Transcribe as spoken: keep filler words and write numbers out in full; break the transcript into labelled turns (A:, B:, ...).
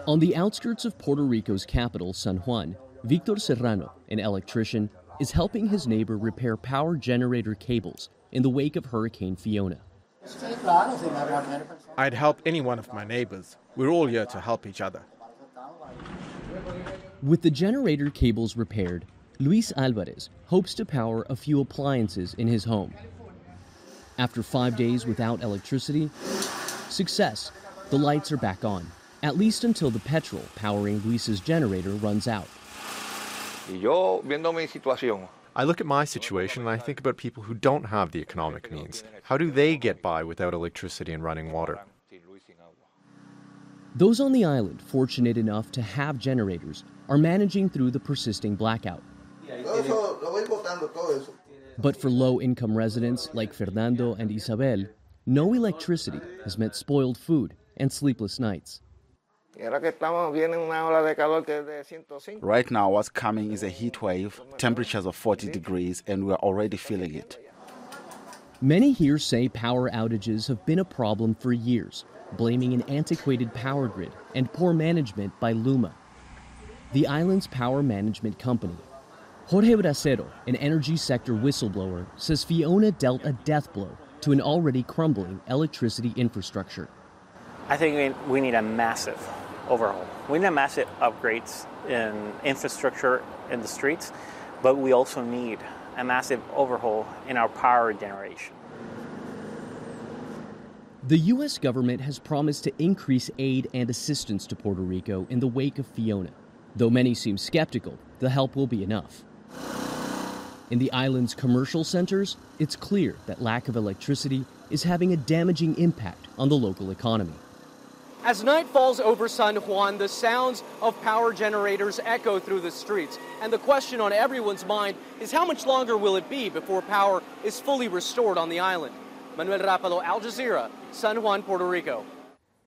A: On the outskirts of Puerto Rico's capital, San Juan, Victor Serrano, an electrician, is helping his neighbor repair power generator cables in the wake of Hurricane Fiona.
B: I'd help any one of my neighbors. We're all here to help each other.
A: With the generator cables repaired, Luis Alvarez hopes to power a few appliances in his home. After five days without electricity, success. The lights are back on, at least until the petrol powering Luis's generator runs out.
C: I look at my situation and I think about people who don't have the economic means. How do they get by without electricity and running water?
A: Those on the island fortunate enough to have generators are managing through the persisting blackout. But for low-income residents like Fernando and Isabel, no electricity has meant spoiled food and sleepless nights.
D: Right now, what's coming is a heat wave, temperatures of forty degrees, and we're already feeling it.
A: Many here say power outages have been a problem for years, blaming an antiquated power grid and poor management by Luma, the island's power management company. Jorge Bracero, an energy sector whistleblower, says Fiona dealt a death blow to an already crumbling electricity infrastructure.
E: I think we need a massive overhaul. We need a massive upgrades in infrastructure in the streets, but we also need a massive overhaul in our power generation.
A: The U S government has promised to increase aid and assistance to Puerto Rico in the wake of Fiona. Though many seem skeptical, the help will be enough. In the island's commercial centers, it's clear that lack of electricity is having a damaging impact on the local economy.
F: As night falls over San Juan, the sounds of power generators echo through the streets. And the question on everyone's mind is how much longer will it be before power is fully restored on the island? Manuel Rapalo, Al Jazeera, San Juan, Puerto Rico.